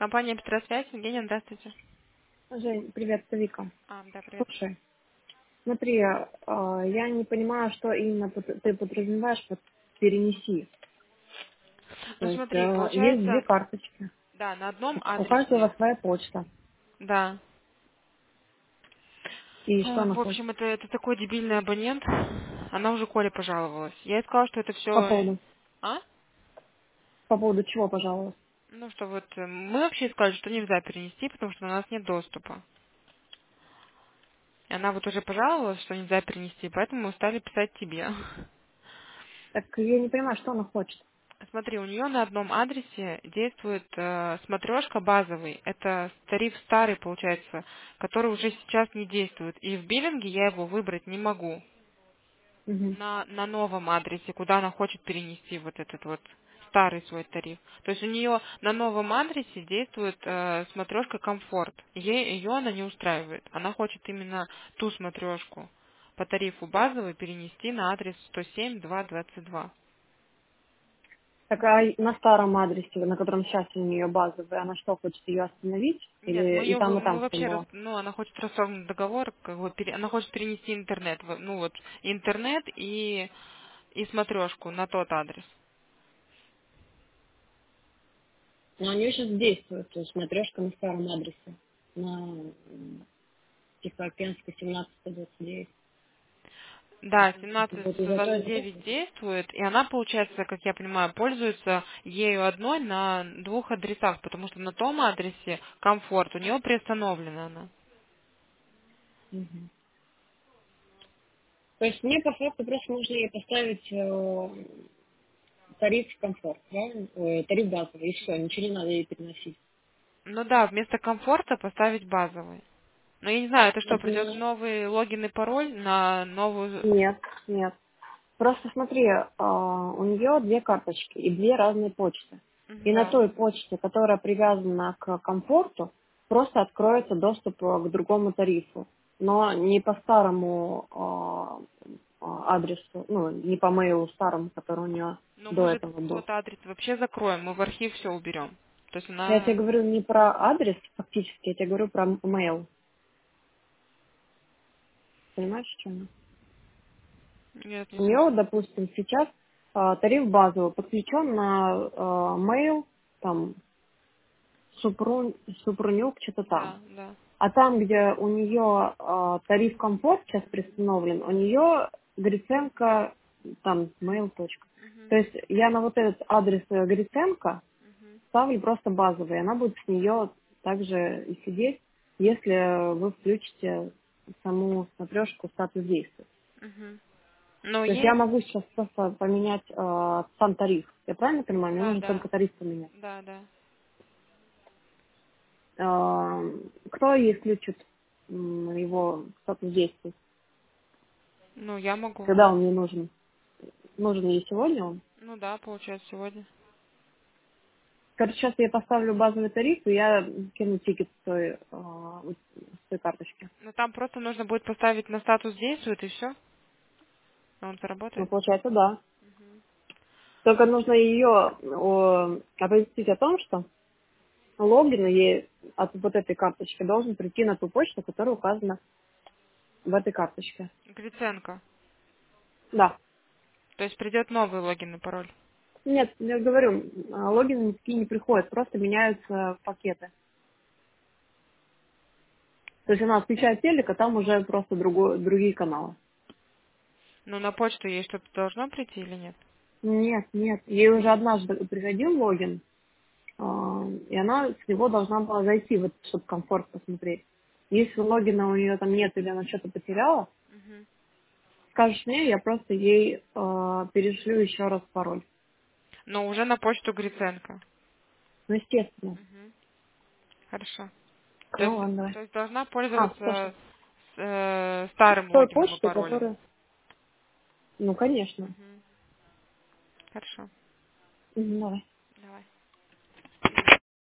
Компания «Петросвязь». Евгения, здравствуйте. Жень, привет, это Вика. Да, привет. Слушай, смотри, я не понимаю, что именно ты подразумеваешь под перенеси. То Ну, есть смотри, есть две получается, карточки. да, на одном У каждого адресе, своя почта. да. И что она В хочет? общем, это такой дебильный абонент. Она уже Коле пожаловалась. Я ей сказала, что это По все... поводу, А? по поводу чего, пожалуйста? Ну, что вот мы вообще сказали, что нельзя перенести, потому что у нас нет доступа. И она вот уже пожаловалась, что нельзя перенести, поэтому мы стали писать тебе. Так я не понимаю, что она хочет. Смотри, у нее на одном адресе действует смотрешка базовый. Это тариф старый, получается, который уже сейчас не действует. И в биллинге я его выбрать не могу Мгм. на новом адресе, куда она хочет перенести вот этот вот старый свой тариф. То есть у нее на новом адресе действует смотрешка комфорт. Ее она не устраивает. Она хочет именно ту смотрешку по тарифу базовый перенести на адрес 107.2.22. Так а на старом адресе, на котором сейчас у нее базовый, она что, хочет ее остановить? Нет, Или и там, и мы там вообще, было? ну, она хочет расторгнуть договор, как бы, она хочет перенести интернет, ну вот, интернет и смотрешку на тот адрес. Но у нее сейчас действует, то есть смотрешка на старом адресе. На Тихоокеанской 17-29. Да, Вот из-за этого. 17.129 действует, и она, получается, как я понимаю, пользуется ею одной на двух адресах, потому что на том адресе комфорт, у нее приостановлена она. Мгм. То есть мне по факту просто нужно ей поставить тариф комфорт, правильно? Тариф базовый, и все, ничего не надо ей переносить. Ну да, вместо комфорта поставить базовый. Но я не знаю, это что, придет Это новый логин и пароль на новую... нет, нет. Просто смотри, у нее две карточки и две разные почты. И на Да. той почте, которая привязана к комфорту, просто откроется доступ к другому тарифу. Но не по старому адресу, ну, не по мейлу старому, который у нее Но до мы же этого был. тот адрес вообще закроем, мы в архив все уберем. То есть Я тебе она... говорю не про адрес фактически, я тебе говорю про mail. Понимаешь, в чем? Нет, не У нее, вот, совсем. допустим, сейчас тариф базовый подключен на mail, там, Супрунюк, что-то там. Да, да. А там, где у нее тариф комфорт сейчас пристановлен, у нее Гриценко, там, mail. Точка. То есть я на вот этот адрес Гриценко ставлю просто базовый, она будет с нее также и сидеть, если вы включите саму смотрешку статус действия. Мгм. Но То есть я ей... могу сейчас просто поменять сам тариф. Я правильно понимаю? Мне Да, нужно да, только тариф поменять. да, да. Кто ей включит его статус действий? Ну, я могу. Когда он мне нужен? Нужен ей сегодня он? Ну да, получается, сегодня. Короче, сейчас я поставлю базовый тариф, и я кину тикет с той карточки. Но там просто нужно будет поставить на статус действует, и все. Он Ну, заработает. получается, да. Только нужно ее оповестить о том, что логин ей от вот этой карточки должен прийти на ту почту, которая указана в этой карточке. Гриценко. Да. То есть придет новый логин и пароль. Нет, я говорю, логины никакие не приходят, просто меняются пакеты. То есть она отключает телек, а там уже просто другие каналы. Ну, на почту ей что-то должно прийти или нет? Нет, нет. Ей уже однажды приходил логин, и она с него должна была зайти, вот, чтобы комфорт посмотреть. Если логина у нее там нет или она что-то потеряла, Мгм. скажешь мне, я просто ей перешлю еще раз пароль. Но уже на почту Гриценко. Ну, естественно. Мгм. Хорошо. Ну, ладно, давай. То есть должна Слушай, пользоваться старым той логином и почтой, паролем. которая... Ну, конечно. Мгм. Хорошо. Давай.